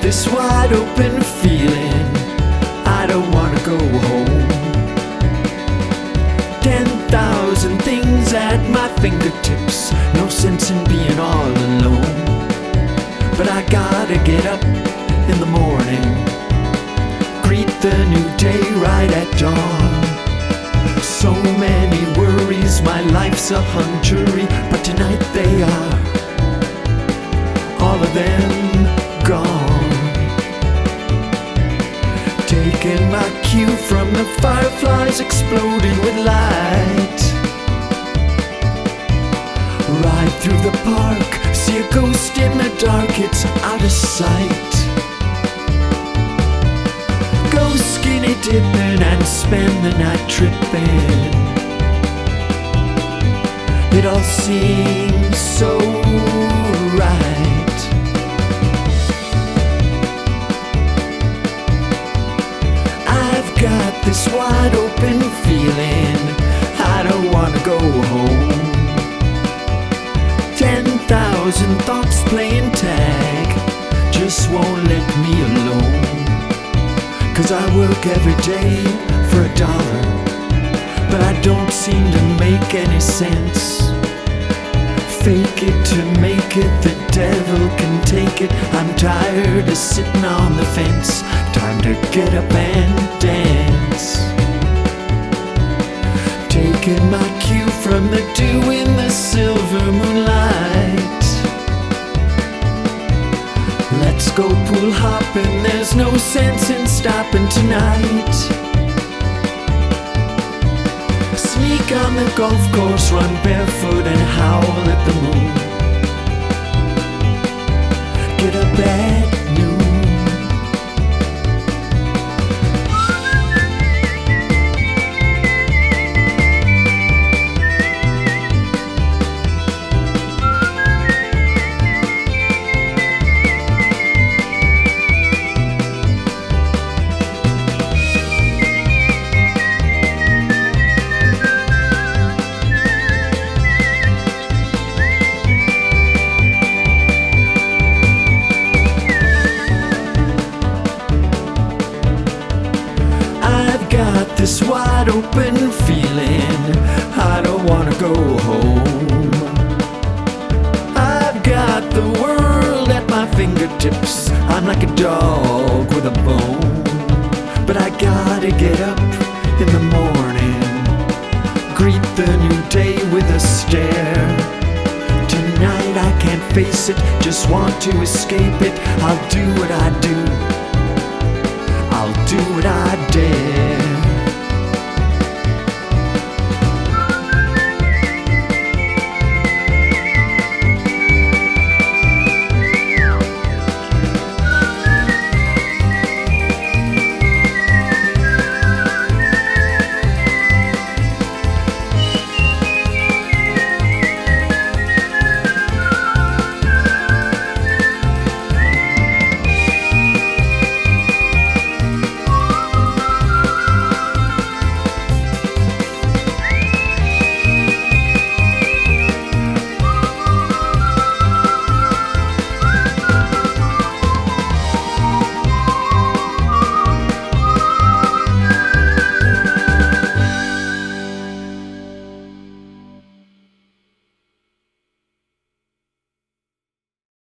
this wide open feeling, I don't wanna go home. 10,000 things at my fingertips, no sense in being all alone. But I gotta get up in the morning, greet the new day right at dawn. So many worries, my life's a hung jury, but tonight they are, all of them, gone. Taking my cue from the fireflies exploding with light. Ride through the park, see a ghost in the dark, it's out of sight. Go skinny dipping and spend the night tripping. It all seems so right. I've got this wide open feeling, I don't wanna go home. 10,000 thoughts playing tag just won't let me alone. 'Cause I work every day for $1, but I don't seem to make any sense. Fake it to make it, the devil can take it. I'm tired of sitting on the fence, time to get up and dance. Taking my cue from the dew in the silver moonlight. Let's go pool hopping, there's no sense in stopping tonight. Sneak on the golf course, run barefoot and howl at the moon. Get up at noon. This wide open feeling, I don't wanna go home. I've got the world at my fingertips, I'm like a dog with a bone. But I gotta get up in the morning, greet the new day with a stare. Tonight I can't face it, just want to escape it. I'll do what I do, I'll do what I dare.